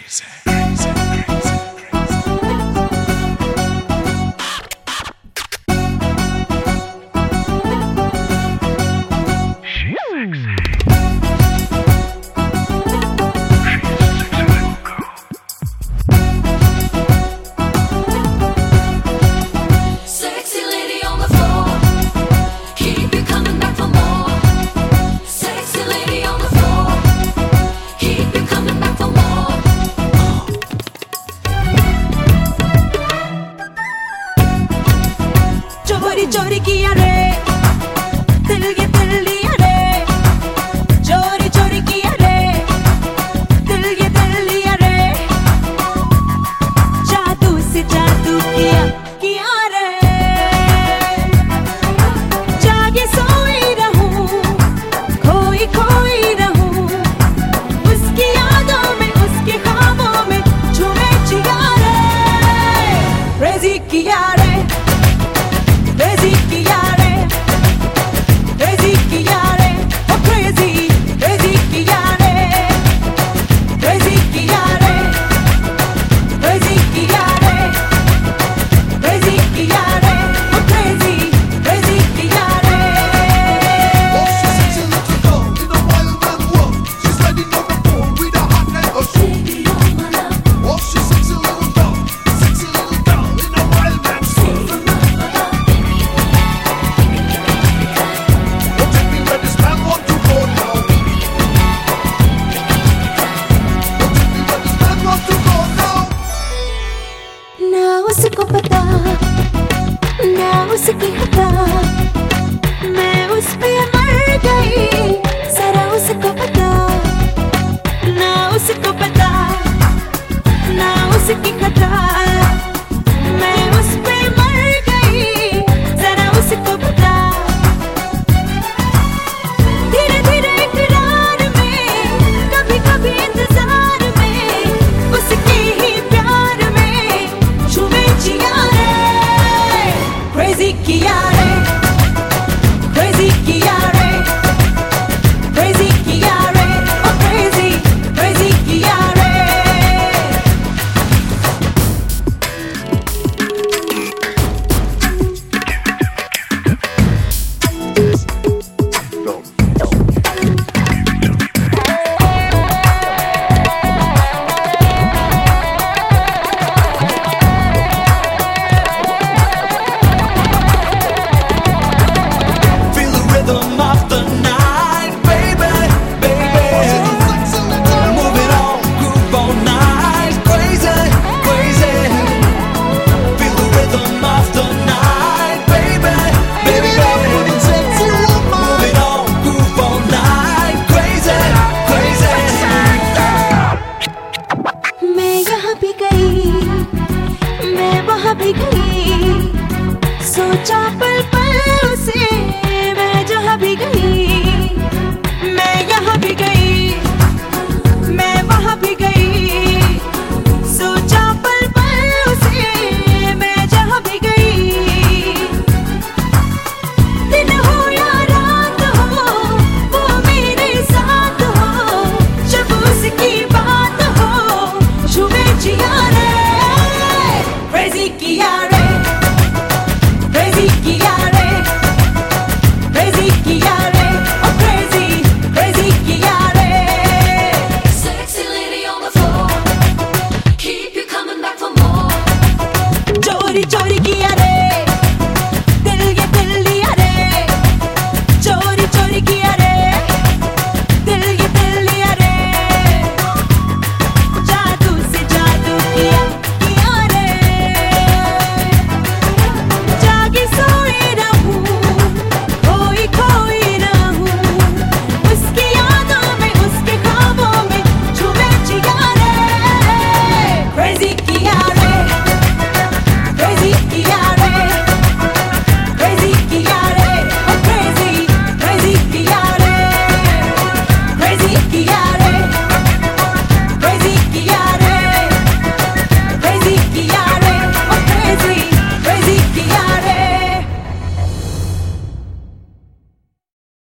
चोरी किया रे दिल, ये दिल लिया रे, चोरी चोरी किया रे दिल, ये दिल लिया रे, जादू से जादू किया रे, जागे सोई रहूं, खोई खोई रहूं, उसकी यादों में, उसके ख्वाबों में झूमे जिया रे, क्रेजी किया रे, crazy किया रे, crazy किया रे, oh crazy, crazy किया रे, crazy किया रे, crazy किया रे, crazy किया रे, oh crazy, crazy किया रे. Oh, she's sexy little girl in a wild and world. She's riding on the pole with a hot and a soul. Oh, she's sexy little girl in a wild and soul. ना उसको पता, ना उसकी खता, मैं उस पे मर गई, जरा उसको पता, ना उसको पता, ना उसकी खता, मैं उस पे मर गई, जरा उसको पता, धीरे धीरे इकरार में, कभी कभी इंतजार में, उसके ही प्यार में झूमे जिया रे, crazy किया रे, crazy किया रे, crazy किया रे, oh crazy, crazy किया रे. मैं यहाँ भी गई, मैं वहाँ भी गई,